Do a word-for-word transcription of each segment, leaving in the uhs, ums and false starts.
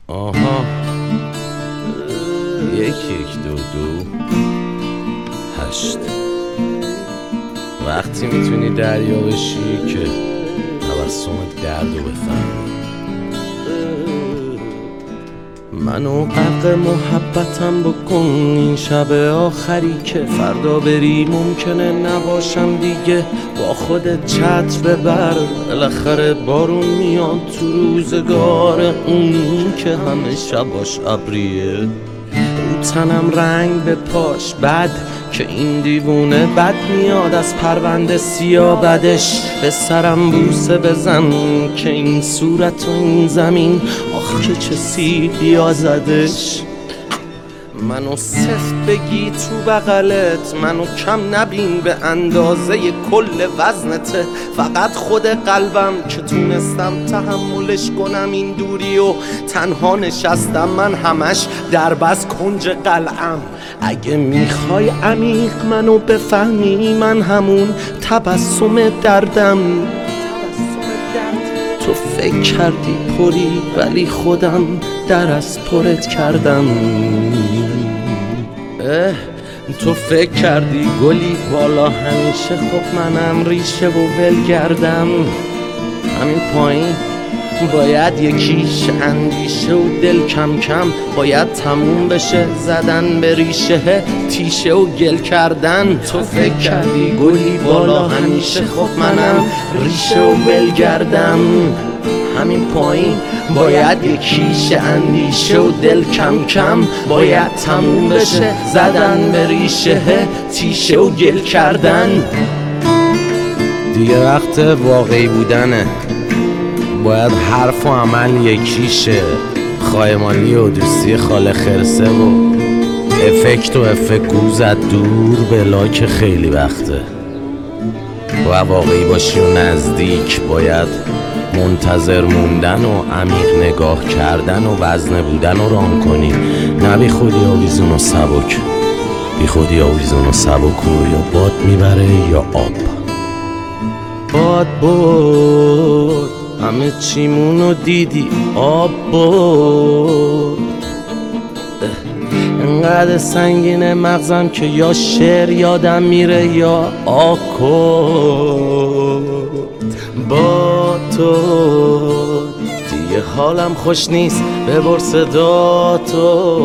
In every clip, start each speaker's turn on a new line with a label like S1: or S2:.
S1: آها یک یک دو دو هشت. وقتی میتونی دریا بشی که تبسم درد رو بفهمی. منو غرق محبتم بکن این شب آخری که فردا بری ممکنه نباشم دیگه. با خودت چتر ببر بالاخره بارون میاد تو روزگار اون که همه شباش ابریه. رو تنم رنگ به پاش بد که این دیوونه بد میاد از پرونده سیاه بدش. به سرم بوسه بزن که این صورت و این زمین آخ که چه سیدی آزدش. منو سفت بگی تو بغلت، منو کم نبین به اندازه کل وزنته. فقط خود قلبم که تونستم تحملش کنم این دوری و تنها نشستم من همش در بس کنج قلعم. اگه میخوای عمیق منو بفهمی من همون تبسم دردم. تو فکر کردی پری ولی خودم در از پرت کردم. اه تو فکر کردی گلی بالا همیشه خب منم ریشه و ول گردم. همین پایین باید یکیش اندیشه و دل کم کم باید تموم بشه زدن به ریشه تیشه و گل کردن. تو فکر کردی گلی بالا همیشه خب منم ریشه و ول گردم. همین پایین باید یکیش اندیشه و دل کم کم باید تموم بشه زدن به ریشه تیشه و گل کردن. دیگه وقت واقعی بودنه، باید حرف و عمل یکیشه. خایمالی و دوستی خاله خرسه و افکت و افکت گوزد دور بلا که خیلی وقته. باید واقعی باشی و نزدیک، باید منتظر موندن و عمیق نگاه کردن و وزنه بودن و رام کنی. نه بی خودی آویزون و سبک، بی خودی آویزون و سبک رو یا باد میبره یا آب. باد برد همه چیمونو دیدی آب برد. انقدر سنگین مغزم که یا شعر یادم میره یا آکورد. با تو دیگه حالم خوش نیست ببر صدا تو.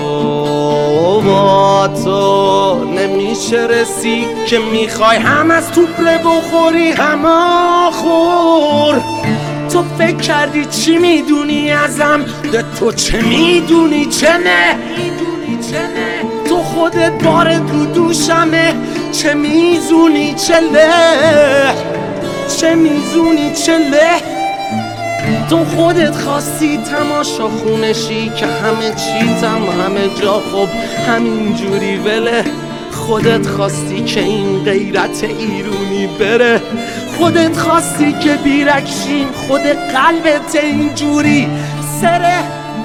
S1: با تو نمیشه رسید که میخوای هم از توپله بخوری هم آخور. تو فکر کردی چی میدونی ازم، ده تو چه میدونی چه نه. تو خودت بارت رو دوشمه، چه میزونی چه له، چه میزونی چه له. تو خودت خواستی تماشا خونشی که همه چیتم همه جا خب همین جوری وله. خودت خواستی که این غیرت ایرونی بره، خودت خواستی که بیرکشیم خود قلبت اینجوری سره.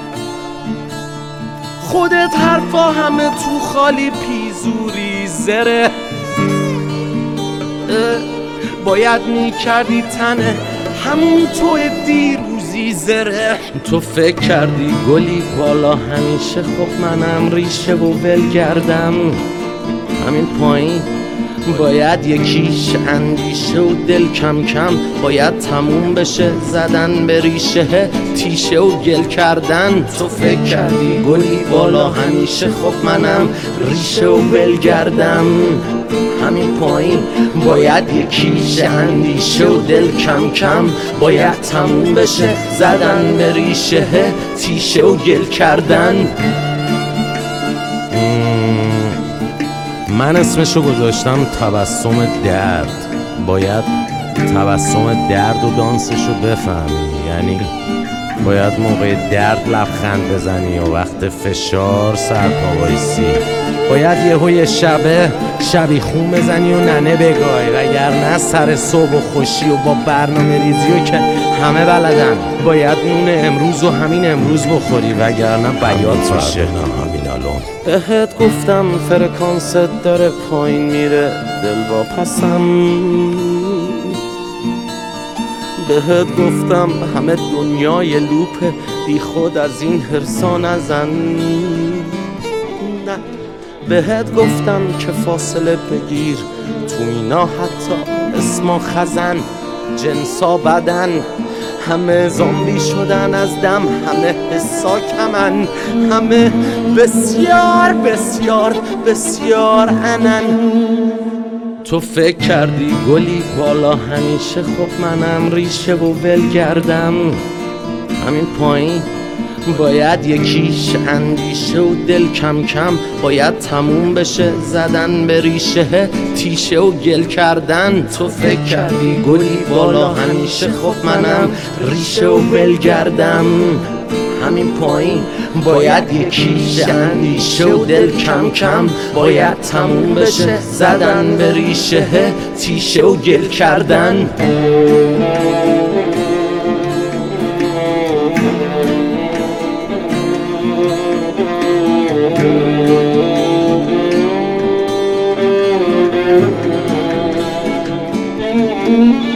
S1: خودت حرفا همه تو خالی پیزوری زره. باید میکردی تنه همون تو دیروزی زره. تو فکر کردی گلی بالا همیشه خب منم ریشه و ول گردم. همین پایین باید یکیش اندیشه و دل کم کم باید تموم بشه زدن به ریشه تیشه و گل کردن. تو فکر کردی گلی بالا همیشه خب منم ریشه و ول گردم. همین پایین باید یکیش اندیشه و دل کم کم باید تموم بشه زدن به ریشه تیشه و گل کردن. من اسمشو گذاشتم تبسم درد. باید تبسم درد و دانسشو بفهمی، یعنی باید موقع درد لبخند بزنی و وقت فشار سرپا وایسی. باید یهو یه شبه شبیخون بزنی و ننه بگای، وگرنه سر صبح و خوشی و با برنامه ریزی و که همه بلدن. باید نون امروز و همین امروز بخوری وگرنه بیات میشه همین الان. بهت گفتم فرکانست داره پایین میره دل با پسم. بهت گفتم همه دنیای لوپه، بی خود از این حرصا نزن. نه بهت گفتم که فاصله بگیر، تو اینا حتی اسما خزن جنسا بدن، همه زامبی شدن از دم، همه حسا کمن، همه بسیار بسیار بسیار انن. تو فکر کردی گلی بالا همیشه، خب منم ریشه و ولگردم. همین پایین باید یکیش اندیشه و دل کم کم باید تموم بشه زدن به ریشه تیشه و گل کردن. تو فکر کردی گلی بالا همیشه، خب منم ریشه و ولگردم. همین پایین باید یکیش اندیشه و دل کم کم باید تموم بشه زدن به ریشه تیشه و گل کردن.
S2: Thank you.